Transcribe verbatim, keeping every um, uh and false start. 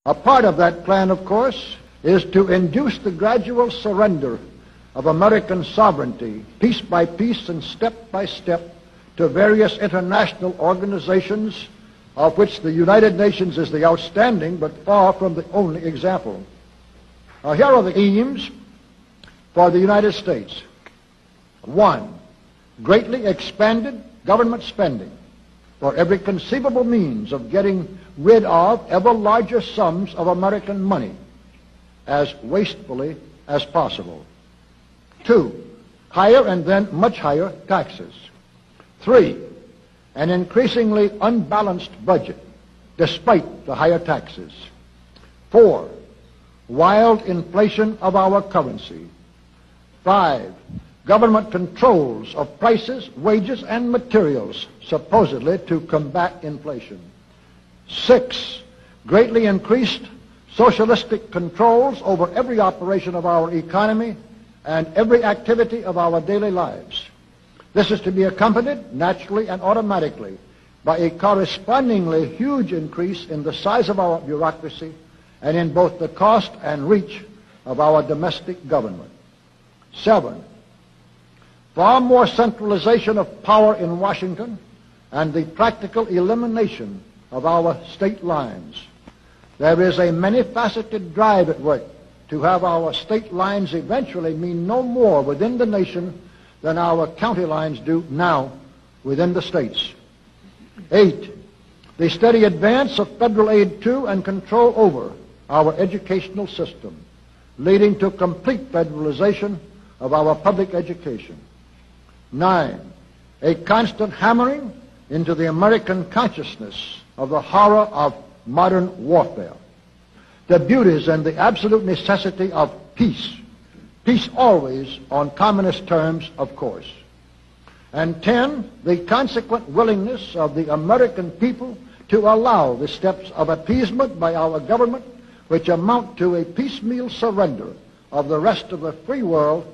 A part of that plan, of course, is to induce the gradual surrender of American sovereignty, piece by piece and step by step, to various international organizations, of which the United Nations is the outstanding but far from the only example. Now, here are the aims for the United States. One, greatly expanded government spending for every conceivable means of getting rid of ever larger sums of American money as wastefully as possible. Two, higher and then much higher taxes. Three, an increasingly unbalanced budget despite the higher taxes. Four, wild inflation of our currency. Five, government controls of prices, wages, and materials, supposedly to combat inflation. Six, greatly increased socialistic controls over every operation of our economy and every activity of our daily lives. This is to be accompanied, naturally and automatically, by a correspondingly huge increase in the size of our bureaucracy and in both the cost and reach of our domestic government. Seven, far more centralization of power in Washington and the practical elimination of our state lines. There is a many-faceted drive at work to have our state lines eventually mean no more within the nation than our county lines do now within the states. Eight, the steady advance of federal aid to and control over our educational system, leading to complete federalization of our public education. Nine, a constant hammering into the American consciousness of the horror of modern warfare, the beauties and the absolute necessity of peace, peace always on communist terms, of course. And ten, the consequent willingness of the American people to allow the steps of appeasement by our government which amount to a piecemeal surrender of the rest of the free world